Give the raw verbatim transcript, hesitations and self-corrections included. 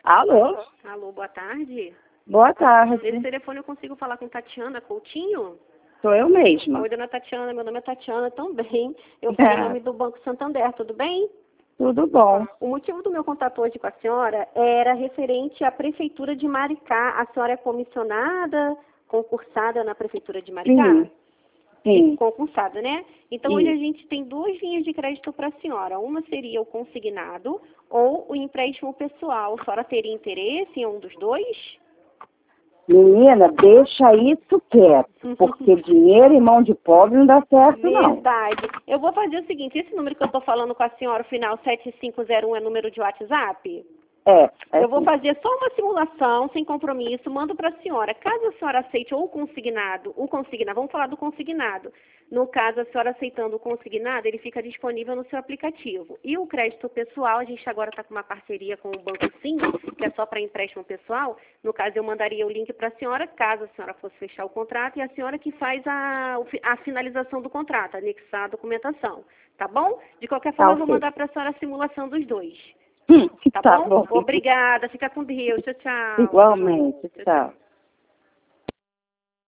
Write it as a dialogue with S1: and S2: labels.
S1: Alô?
S2: Alô, boa tarde.
S1: Boa tarde.
S2: Nesse telefone eu consigo falar com Tatiana Coutinho?
S1: Sou eu mesma.
S2: Oi, dona Tatiana, meu nome é Tatiana também. Eu falo em nome do Banco Santander, tudo bem?
S1: Tudo bom.
S2: O motivo do meu contato hoje com a senhora era referente à Prefeitura de Maricá. A senhora é comissionada, concursada na Prefeitura de Maricá?
S1: Sim. Sim.
S2: Concursada, né? Então,
S1: Sim.
S2: hoje a gente tem duas linhas de crédito para a senhora. Uma seria o consignado ou o empréstimo pessoal. A senhora teria interesse em um dos dois?
S1: Menina, deixa isso quieto, porque dinheiro em mão de pobre não dá certo, não.
S2: Verdade. Eu vou fazer o seguinte, esse número que eu estou falando com a senhora, o final sete cinco zero um, é número de WhatsApp?
S1: É. é
S2: Eu vou
S1: sim.
S2: fazer só uma simulação, sem compromisso, mando para a senhora. Caso a senhora aceite ou o consignado, o consignado, vamos falar do consignado. No caso, a senhora aceitando o consignado, ele fica disponível no seu aplicativo. E o crédito pessoal, a gente agora está com uma parceria com o Banco Sim, que é só para empréstimo pessoal. No caso, eu mandaria o link para a senhora, caso a senhora fosse fechar o contrato, e a senhora que faz a, a finalização do contrato, anexar a documentação. Tá bom? De qualquer forma,
S1: Tá,
S2: eu vou
S1: ok.
S2: mandar para a senhora a simulação dos dois.
S1: Hum,
S2: Tá,
S1: tá
S2: bom?
S1: bom.
S2: Obrigada. Fica com Deus. Tchau, tchau.
S1: Igualmente, tchau.